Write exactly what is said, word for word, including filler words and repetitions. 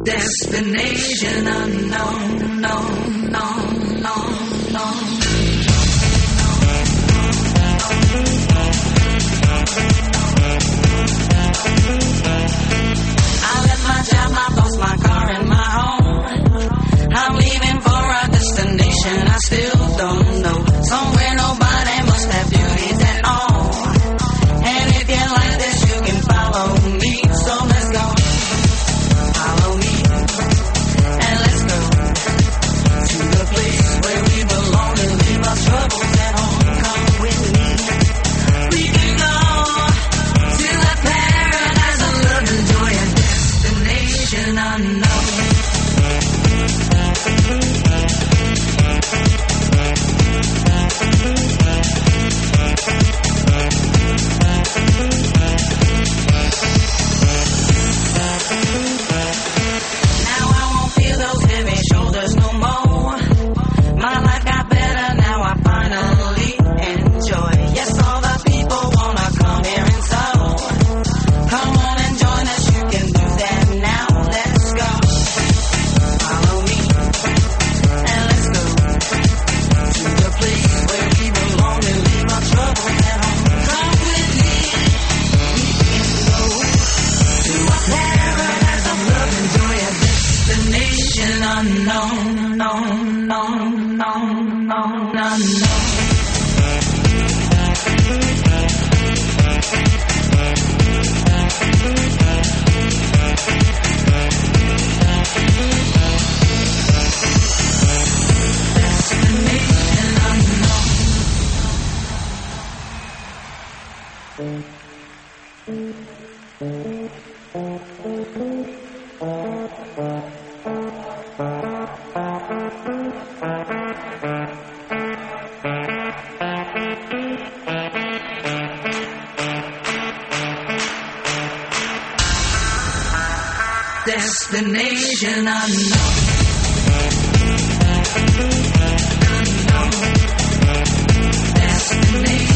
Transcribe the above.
Destination unknown, no, no, no, no. I left my job, my boss, my car, and my home. I'm leaving for a destination I still don't know. Somewhere nobody must have beauties at all. And if you like this, you can follow me. So let's go. Follow me. And let's go to the place where we belong and leave our troubles at home. Come with me. We can go to a paradise of love and joy, a destination unknown. Now I won't feel those heavy shoulders no more. My life got better, now I finally enjoy. Yes, all the people wanna come here and so. Come on and join us, you can do that now. Let's go. Follow me. And let's go to the place where we belong and leave our troubles at home. Come with me. We can go to a paradise of love and joy, a destination unknown, no, no, no, no, no, no. Destination unknown. Destination unknown. Unknown. Destination.